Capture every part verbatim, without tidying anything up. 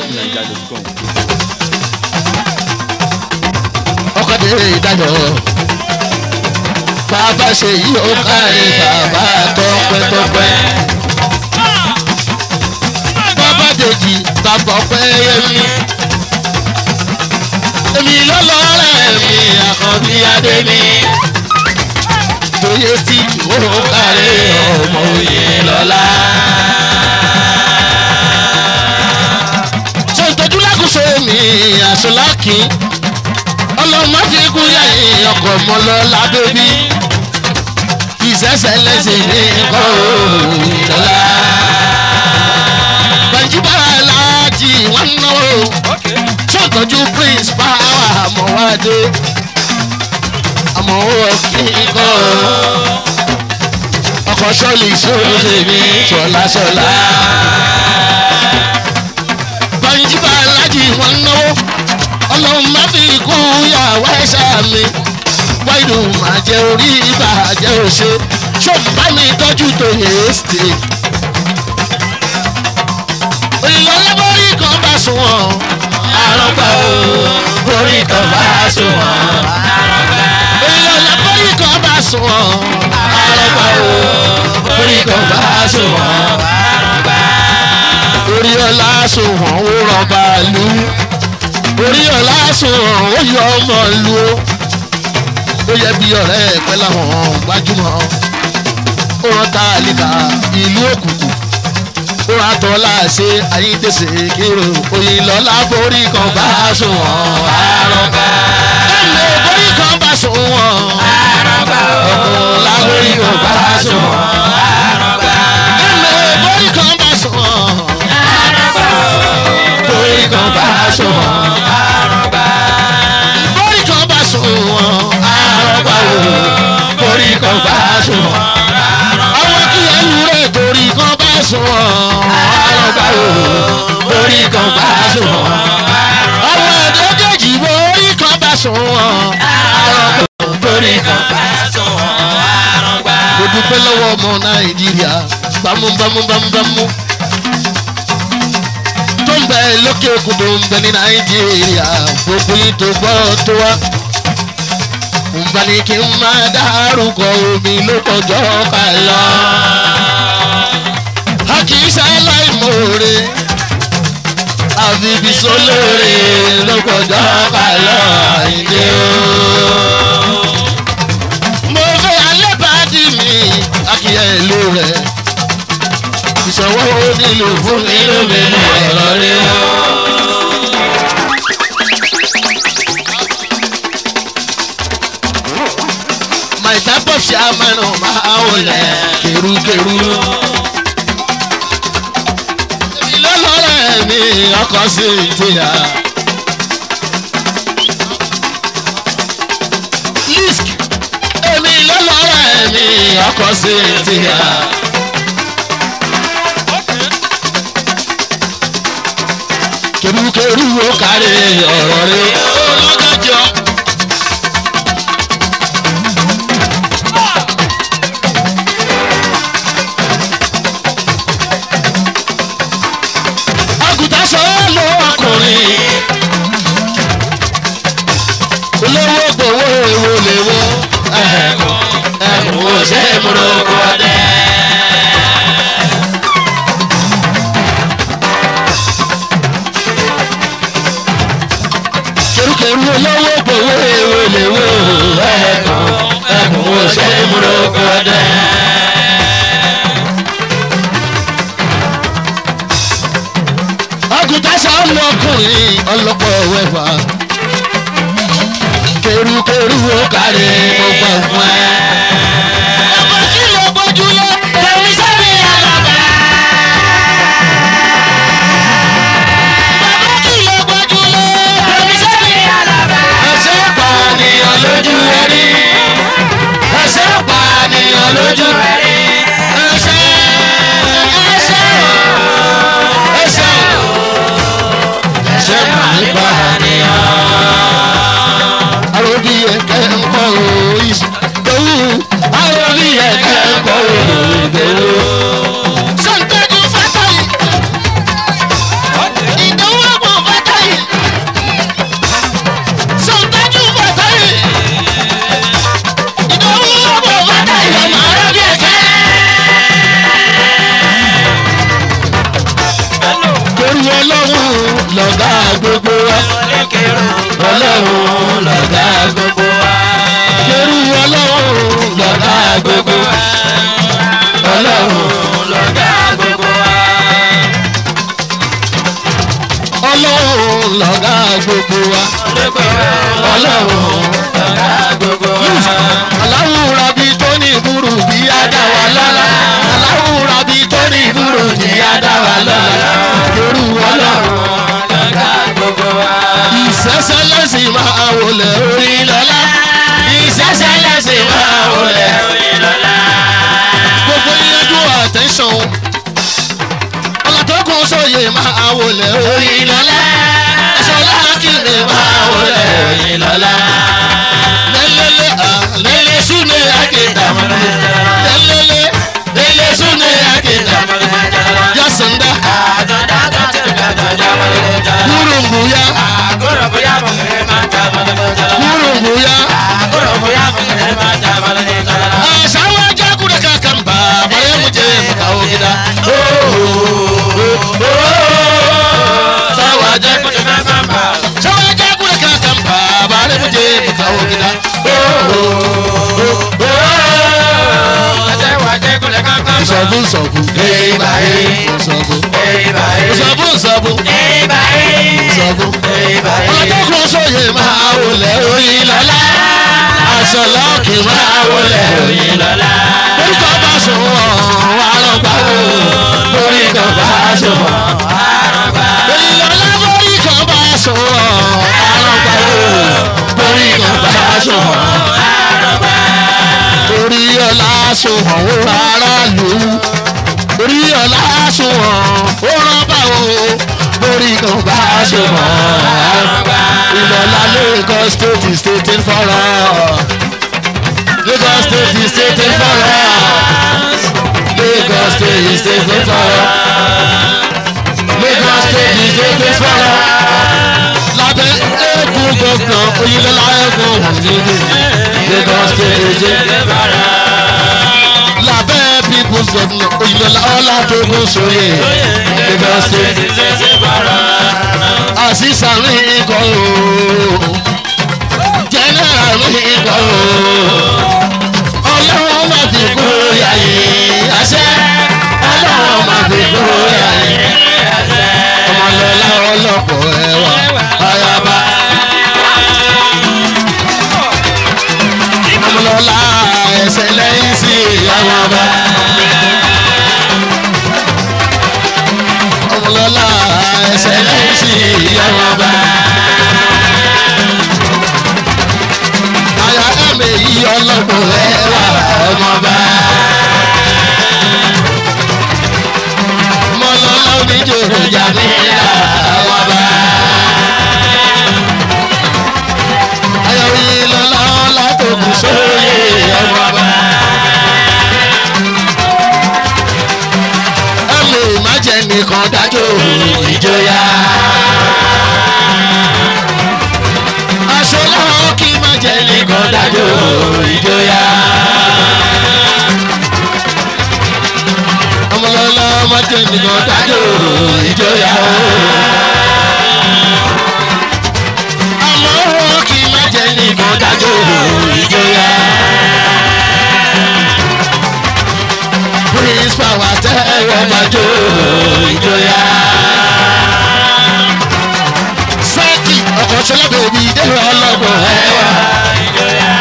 naija dot com. ọkọ̀ dé ìdájọ́ bàbá ṣe yí ó kárí bàbá tọpẹ́tọpẹ́ bàbá dèjì bàbá ọpẹ́ yẹmi èmi lọ́lọ́rẹ́ mi àkànbí adé mi tóyé tí ó kárí ọmọ òye lọ́la. ṣé ìtọ́jú lágùsọ mi àṣọláàkì ọlọ́run má fi kú yẹ̀yìn ọkọ̀ mọ́ lọ lábẹ́bí ìṣẹ̀ṣẹ̀ lẹ́sìn ní kọ́ ìdọ́lá. bàjúbà láti wọ́n náwó ṣọ́tọ́jú prince power àmọ́wádé àmọ́wó kíkọ́ ọkọ̀ sọ́ọ̀lì sóòlù ṣèmi ṣọ̀lá-ṣọ̀lá. bàjúbà láti wọ́n náwó ọlọ́run má fi kú yàwó ẹ̀ṣà mi wáìdù máa jẹ orí ìbàjẹ́ òṣè ṣọ́ọ̀bá mi tọ́jú tó yẹ ẹ́sìtì. òyìnbó borí kan bá sùn wọ́n àrọ́gbà o borí kan bá sùn wọ́n àrọ́gbà. òyìnbó borí kan bá sùn wọ́n àrọ́gbà o borí kan bá sùn wọ́n àrọ́gbà. orí ọlá sùn wọ́n ó rọ̀bà lù orí ọlá sùn wọ́n ó yọ ọmọ lù ó ó yẹ bí ọ̀rẹ́ ẹ̀pẹ́ láwọn gbajúmọ̀ ó rán ta àlìkà ìlú òkùnkùn ó rán tọ́ láàṣẹ ayíǹdèsè kérò òyìnlọ́lá borí kan bá sùn wọ́n àrọ́gbá. ẹ̀mẹ́ borí kan bá sùn wọ́n àrọ́gbá. ọ̀la borí kan bá sùn wọ́n àrọ́gbá. ẹ̀mẹ́ borí kan bá sùn wọ́n àrọ́gbá. borí kan bá sùn wọ́n àrọ́gbá. borí kan bá sùn wọ́n torí kan bá sùn wọ́n. àwọn kí ẹnu rẹ̀ torí kan bá sùn wọ́n. àrọ́gbá o torí kan bá sùn wọ́n. àwọn ẹ̀dẹ́gẹ́jì borí kan bá sùn wọ́n. àrọ́gbá o torí kan bá sùn wọ́n. àrọ́gbá. mo dúpẹ́ lọ́wọ́ ọmọ nàìjíríà bámúbámúbámú tó ń bẹ lókè òkun tó ń bẹ ní nàìjíríà gbogbo yìí tó gbọ́ tó wá. Nba ni kí n máa dárúkọ omi ló kọjọ́ ká lọ. A kì í ṣaláì mòore, àbíbí sólóore ló kọjọ́ ká lọ àìdè o. Mo fẹ́ alẹ́ pàdé mi, akíyẹ ìlú rẹ̀. Ìṣòwò onílù fún mi lómìnira ẹ̀rọ rẹ̀ o. Ìtàbọ̀ ṣe àmàlà máa wọlé kẹrùkẹrù. Èmi lọ́lọ́rẹ́ mi ọkọ̀ sí ìtìyà. Lisk èmi lọ́lọ́rẹ́ mi ọkọ̀ sí ìtìyà. Kẹrùkẹrù ó kárí ọ̀rọ̀ rẹ̀ olójọ́jọ́. olówó gbowó ewo lèwo ẹ̀kọ́ ẹ̀kọ́ wo ṣe é múlò kọ́ dẹ́. kẹrùkẹrù olówó gbowó ewo lèwo ẹ̀kọ́ ẹ̀kọ́ wo ṣe é múlò kọ́ dẹ́. àgùntàn sọ ọlọkùnrin ọlọpọ wẹfà. Kẹrùkẹrù ó kárí mo gbà fún ẹ. ọmọ kí ló gbójúlé tẹ̀mí sẹ́mi àlọ́bà. bàbá kí ló gbójúlé tẹ̀mí sẹ́mi àlọ́bà. ẹsẹ̀ pànìyàn lójú ẹ̀rí. ẹsẹ̀ pànìyàn lójú ẹ̀rí. ẹsẹ̀ ẹsẹ̀ ẹsẹ̀ ẹsẹ̀ pànìyàn. Àròbí ẹ̀kẹ́ ń kọ́ òòyì lówù lọ̀gá gbogbo wa. Ọlọ́run lọ̀gá gbogbo wa. Kérú ọlọ́run lọ̀gá gbogbo wa. Ọlọ́run lọ̀gá gbogbo wa. Ọlọ́run lọ̀gá gbogbo wa. Ọlọ́run lọ̀gá gbogbo wa. Aláwọ̀ rabi tó ní ìbúrú bí adá wa lọ́la. Aláwọ̀ rabi tó ní ìbúrú bí adá wa lọ́la. Kérú ọlọ́run lọ̀gá gbogbo wa. Ìṣẹ́ṣẹ́ lẹ́sìn máa wọlé orí lọ́la. Ìṣẹ́ṣẹ́ lẹ́sìn máa wọlé orí lọ́la. Gbogbo ìyẹn attention ọlọ́tọ́kùn sóye máa wọlé orí lọ́la ẹ̀ṣọ́ lákìlẹ̀ máa wọlé orí lọ́la lẹ́lẹ́lẹ́ lẹ́lẹ́ súnlẹ̀ àkìtà lẹ́lẹ́lẹ́ lẹ́lẹ́ súnlẹ̀ àkìtà yasanda gúrùngúyà gúrùngúyà àṣàwọ̀ jákúrẹ́ kankan bá bàrẹ́ mu jẹ́ mùkàwọ́ gidá. Sáwọ̀ jákúrẹ́ kankan bá sáwọ̀ jákúrẹ́ kankan bá bàrẹ́ mu jẹ́ mùkàwọ́ gidá. Nsọ̀bù nsọ̀bù eba e nsọ̀bù eba e nsọ̀bù nsọ̀bù eba e nsọ̀bù eba e ọlọ́dọ́kùn sóye máa wọlé oyin lọ́la aṣọ lọ́ọ̀kì máa wọlé oyin lọ́la orúkọ bá sùn wọ́n àrùngbà o orúkọ bá sùn wọ́n àrùngbà oyin lọ́la orúkọ bá sùn wọ́n àrùngbà o orúkọ bá sùn wọ́n àrùngbà orí ọlá sùn wọ́n ó rárá lù ú orí ọlá sùn wọ́n ó rán bá o orúkọ bá sùn wọ́n àrùngbà ìlọ́lá Lagos state is stating for us. Lagos state is stating for us. Lagos state is stating for us. Lagos state is stating for us. Lábẹ́ ẹ̀kún gbọ̀ngàn oyinlọ́lá ẹ̀kún òmìnira. Lagos state is stating for us. Lábẹ́ people's government oyinlọ́lá ọlá tó gún sóyè. Lagos state is stating for us. Àṣìṣà ní ikọ̀ ooo general ní ikọ̀ ooo ọlọ́run máa fi kúrò yàyè àṣẹ ọlọ́run máa fi kúrò yàyè àṣẹ ọmọlọ́lá ọlọ́pọ̀ ẹwà ayaba ọmọlọ́lá ẹsẹ̀ lẹ́yìn sí ìyàwó ọba ọmọlọ́lá ẹsẹ̀ lẹ́yìn sí ìyàwó ọba. Aya ẹ̀mẹ̀ yìí ọlọ́gbọ̀n ẹwà ọmọba. Mọ́lọ́lá oníjòrò jàmílà ọmọba. Ayọ̀wé lọ́lá ọlá tó kù sóyè ọmọba. Ẹ̀mẹ̀ má jẹ́ nìkan dájọ́ ìjọyà. Aṣọ́lá kí má jẹ́ nìkan dájọ́ ìjọyà. Ọmọlọ́lá má jẹ́ nìkan dájọ́ ìjọyà. Àmọ́ kí má jẹ́ nìkan dájọ́ ìjọyà. Prince Power tẹ́rọ máa jó ìjọyà. Sẹ́ẹ̀kì ọkọ̀ ṣọlá bèbí dẹ́rọ ọlọ́gbọ̀n ẹwà ìjọyà.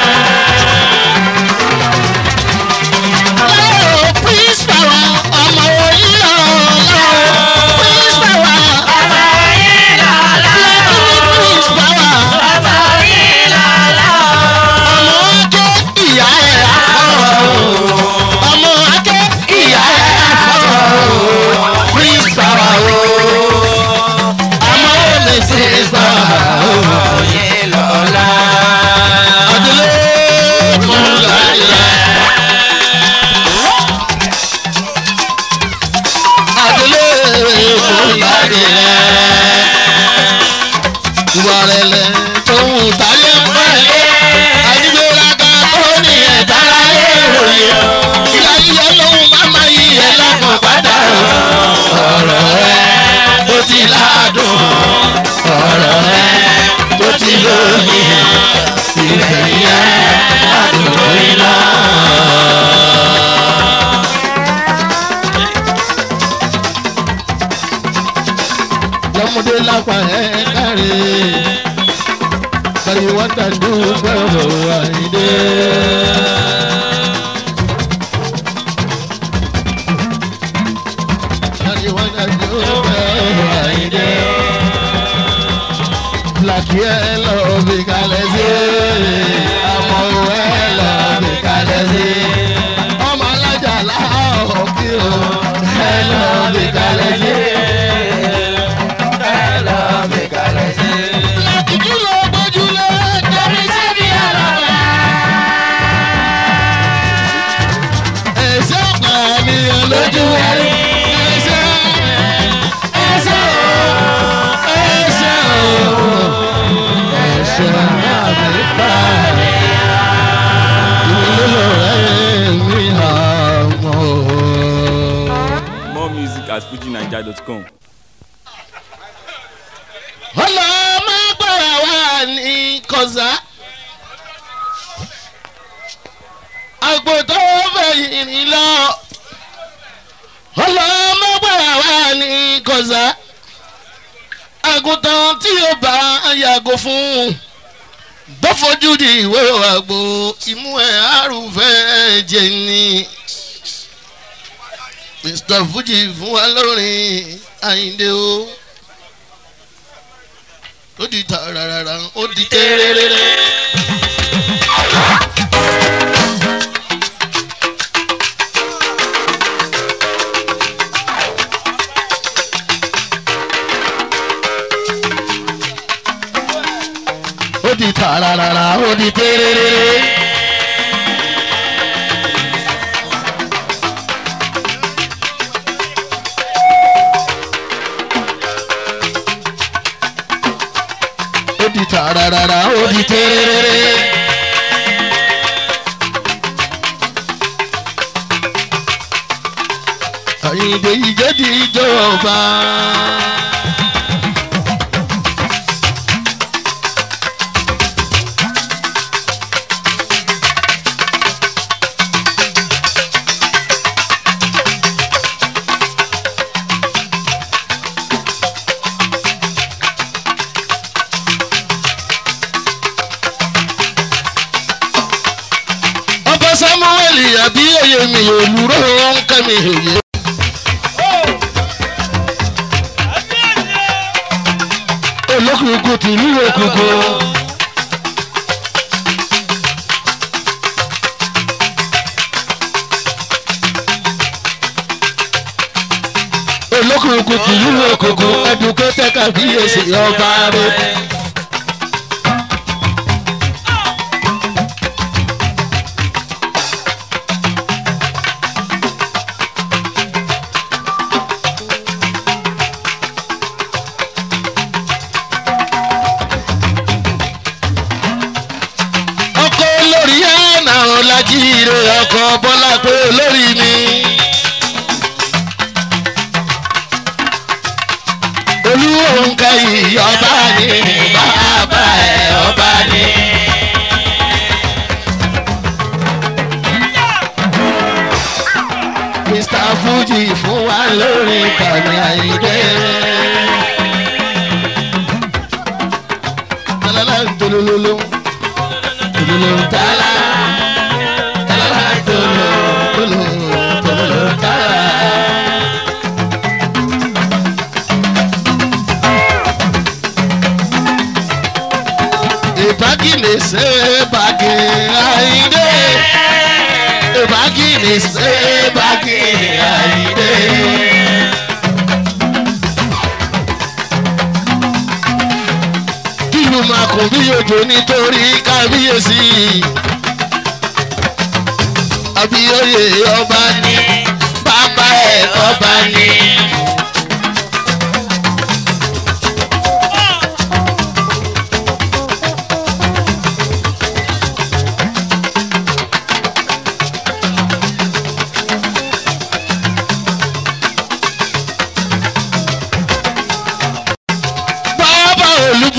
Lọ́wọ́ Prince Power ọmọ onílọ̀ lọ́wọ́ Prince Power ọmọ onílọ̀ lọ́wọ́ Prince Power ọmọ onílọ̀ lọ́wọ́ ọmọ ọjọ́ ìyá ẹ̀ àfọ̀rọ̀ ọmọ akẹ́ ìyá ẹ̀ àfọ̀rọ̀ Prince Power o ọmọ olè Prince Power o. ti ládùn ọ̀rọ̀ ẹ tó ti lóyìn ìfẹ́ yẹn ládùn iná. lọ́mọdé lápá ẹ̀ kárí kárí wọ́n dàdú gbọ́dọ̀ àìdé. kárí wọ́n dàdú gbọ́dọ̀ àìdé. Blackie ẹ lọ bí kalẹ̀ sí àmọ́ ẹ lọ bí kalẹ̀ sí ọmọ alájà láàárọ̀ kí o ẹ lọ bí kalẹ̀ sí. Lójú ẹ̀rí ẹsẹ̀ ẹsẹ̀ ẹsẹ̀ ẹsẹ̀ àmì pààrọ̀ ìlú rẹ̀ mi àmọ́. More music at fuji naija dot com. ọlọ́mọ gbọ́dọ̀ wà ní kọ́sà àgbòtọ́ fẹ̀yìn lọ. ọlọ́mọgbàrà wà ní kọ́sà àgùntàn tí ó bá yàgò fún bọ́fojú di ìwé àgbo imú ẹ̀ àrùfẹ́ ẹ̀jẹ̀ ni Mister Fuji fún wa lórin Àyìndé o ó di tààràrà ó di tẹ́rẹ́rẹ́rẹ́. ó di tààràrà ó di tẹ́rẹ́rẹ́rẹ́. ó di tààràrà ó di tẹ́rẹ́rẹ́rẹ́. Àyìndé ìjẹ́ di ìjọba. Samuel àbí oyè mi olùró ń kẹ́ mi òye. olókùnkùn tìlú òkùnkùn. olókùnkùn tìlú òkùnkùn ẹdùnkẹ́tẹ́ kàbíyèsí ọba rẹ̀. Ọlájíire ọkọ Bọ́lá pé olórí mi. Olúwòǹkà yìí ọba ni bàbá ẹ̀ ọba ni. Mister Fuji fún wa lórí Kàní Àyìndé. Tálálá ń tolólóló. Tolóló ń tálá. Ìbákìlì ṣe bàgì Àyìndé. Ìbákìlì ṣe bàgì Àyìndé. Kìlù máa kún bí òjò nítorí kábíyèsí. Àbíyóyè ọba ni bàbá ẹ̀ ọba ni.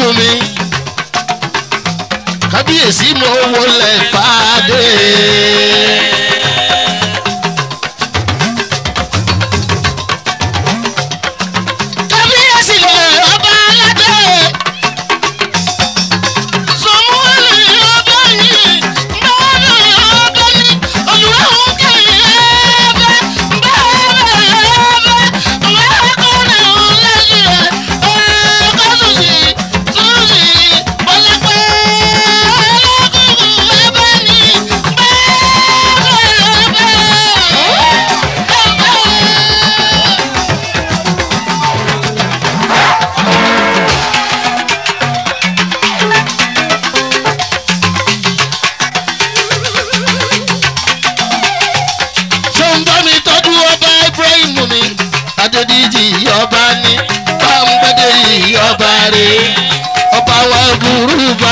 mi kábíyèsí mo wọlé fàdé. kábíyèsí lè ọba aládé sọmúlì ọba yìí bọ́ọ̀lù ọba ní olùwàhùn kẹ́yìn ẹ̀ẹ́bẹ̀ bẹ́ẹ̀ bẹ́ẹ̀ ọkùnrin ọ̀lẹ́yìn rẹ̀ ọ̀ọ́kọ́ sùsì sùsì bọ́lápẹ́ ọlọ́kùnkùn ẹ̀bẹ̀ ní bẹ́ẹ̀ bẹ́ẹ̀ bẹ́ẹ̀. tó ń bá mi tọ́jú ọba Ibrahim mi Adédìjì ọba ní bámbẹ́dẹ́ ọba rẹ̀ ọba wa burú bá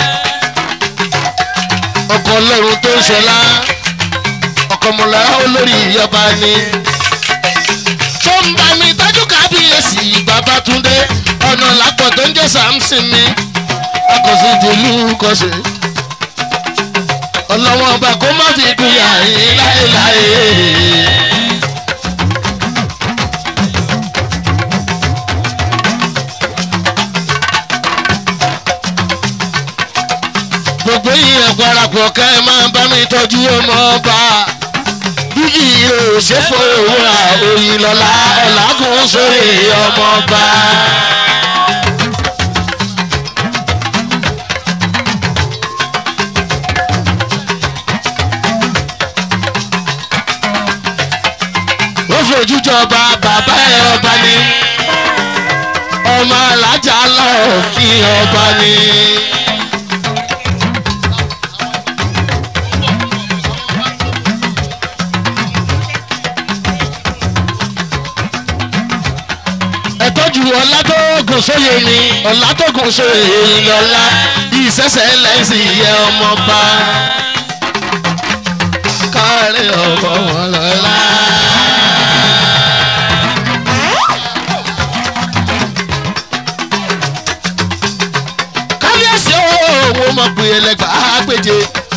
ọkọ̀ ọlọ́run tó ń ṣọlá ọkọ̀ mọ̀lá olórí ọba ní. tó ń bá mi tọ́jú kábíyèsí Babátúndé ọ̀nà lápọ̀ tó ń jẹ́ Samson mi akọ̀sí tìlú kọ̀sí ọlọ́wọ́n ọba kó má fi kúyà yín láéláé. gbogbo yìí ẹ̀kọ́ arapọ̀ ká ẹ máa bá mi tọ́jú ọmọ ọba bíbí òṣèfò òwúrà Oyinlọ́lá ọ̀làgùn sórí ọmọ ọba. wọ́n fojú jọba bàbá ẹ̀ ọba ni ọmọ alájà lọ́ọ̀ kí ọba ni. ẹ̀tọ́jú ọ̀làdógún sóye mi ọ̀làdógún sóye Oyinlọ́lá ìṣẹ̀ṣẹ̀ lẹ́sìn ìyẹn ọmọọba káàárẹ̀ ọ̀bọ̀ wọn lọ́la. kábíyèsí owó mọ̀ pé ẹlẹgbàá gbèjè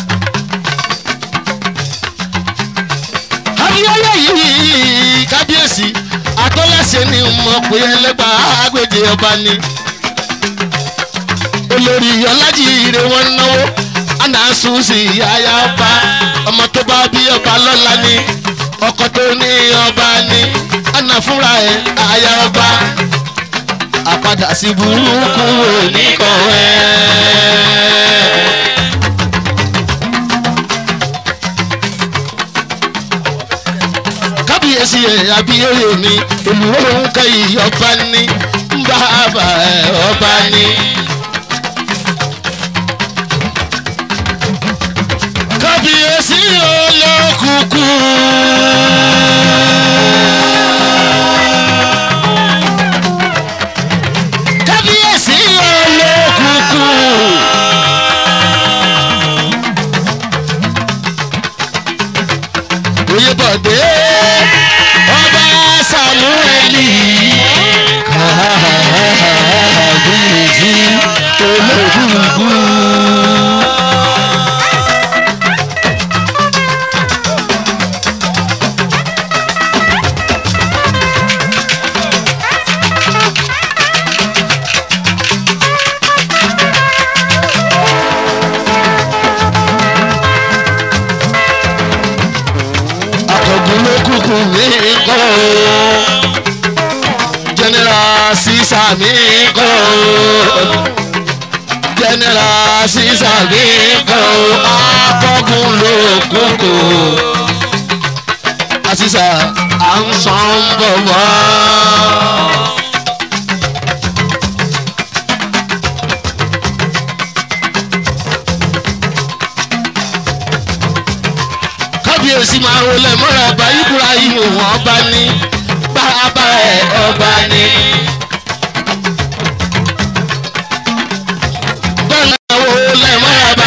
abiyayé yìí kábíyèsí atọ́lẹ́sẹ̀ ni mo pè é lẹ́gbàá àgbèjì ọba ni olórí ọlájì ire wọn náwó anásù sí yáyá ọba ọmọ tó bá bí ọba lọ́la ni ọkọ tó ní ọba ni àná fúnra ẹ̀ àyà ọba àpadà sí burúkú oníkan ẹ̀. kábíyèsí ẹ̀ abiyere mi olùwòrán kẹ́yì ọba ní bàbá ẹ̀ ọba ní. kábíyèsí olókùnkùn. kábíyèsí olókùnkùn. Oyèbọ̀dé ọba Sàmúẹ́lì kábíyèsí olókùnkùn. General Sisa mi ko General Sisa mi ko akọgun lókùnkù Asisa à ń san bọ̀ wá. kábíyèsí máa wọlé mọ́ra bá Ibrahim wọn bá ní bàbá ẹ̀ ọba ní. bọ́lá wọlé mọ́ra bá.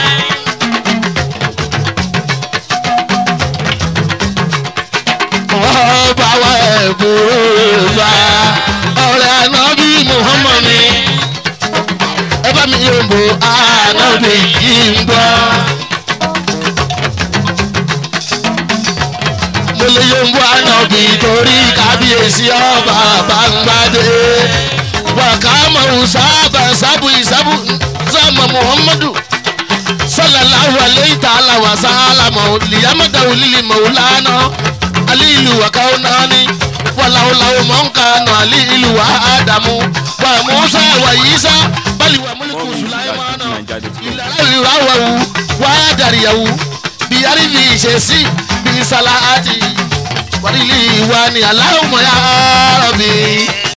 ọba wa ẹ̀ bùrọ̀ bá ọ̀rẹ́ ànábì Muhammad ni. ànábì yìí ń gbọ́. mo lè yóò ń bọ́ ànábì torí kábíyèsí ọba Bàǹgbàdé. wàkàmọ̀ sábà sábù ìsábù sábà Muhammadu sallallahu alayhi ta'ala wa sallam liyamada ulili maulana alilu wa kaunani walaulau mankano alilu wa adamu wa musa wa isa bali wa mulku sulaimana ila rawu wa dariyahu bi arifi shesi bi salati walili wa ni allahumma ya rabbi